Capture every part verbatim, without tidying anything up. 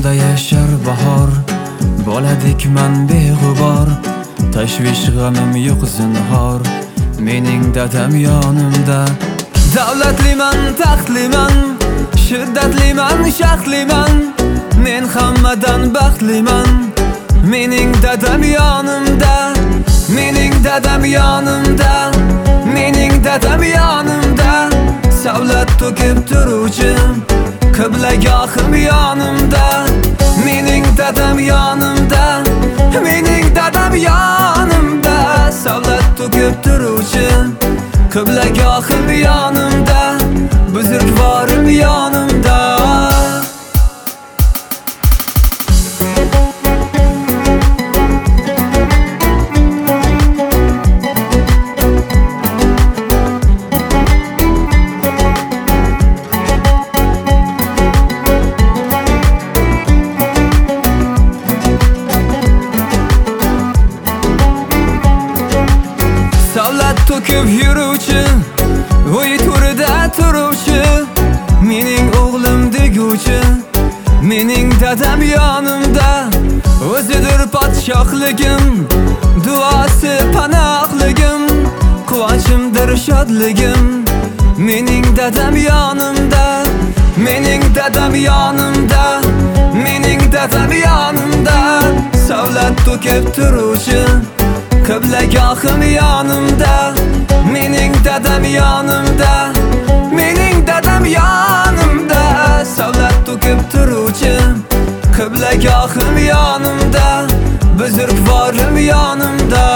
Ko'nglimda yashar bahor, boladikman beg'ubor. Tashvish g'amim yo'q zinhor, mening dadam yonimda. Davlatliman, taxtliman, shiddatliman, shaxtliman. Men hammadan baxtliman, mening dadam yonimda. Mening dadam yonimda, mening dadam yonimda. Savlat to'kib turuvchi qiblagohim yonimda. Mening dadam yonimda, mening dadam yonimda. Savlat to'kib turuvchi qiblagohim yonimda. Buzrukvorim yonimda. Savlat to'kib yuruvchi, uy turida turuvchi, mening o'g'lim deguvchi, mening dadam yonimda. O'zidir podshohligim, duosi panohligim, quvonchimdir shodligim, mening dadam yonimda. Mening dadam yonimda, mening dadam yonimda. Savlat to'kib turuvchi qiblagohim yonimda. Mening dadam yonimda, mening dadam yonimda. Savlat to'kib turuvchi qiblagohim yonimda. Buzrukvorim yonimda.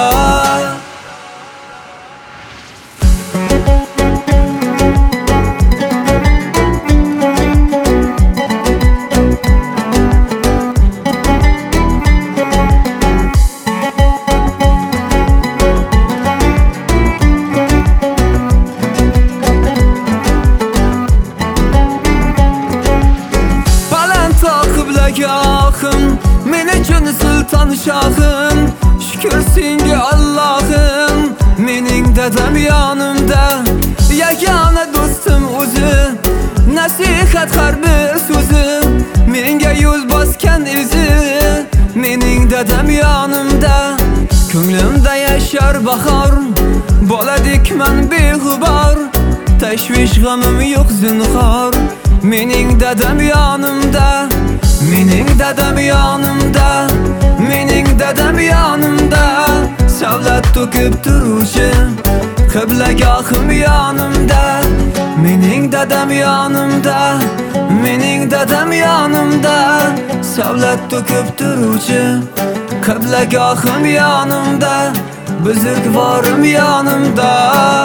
Qiblagohim, men uchun sulton shohim. Shukr senga Allohim, mening dadam yonimda. Yagona do'stim o'zi, nasihat har bir so'zi, menga yo'l bosgan izi, mening dadam yonimda. Ko'nglimda yashar bahor, boladikman beg'ubor. Tashvish g'amim yo'q zinhor, mening dadam yonimda. Mening dadam yonimda, mening dadam yonimda. Savlat to'kib turuvchi qiblagohim yonimda. Mening dadam yonimda, mening dadam yonimda. Savlat to'kib turuvchi qiblagohim yonimda. Buzrukvorim yonimda.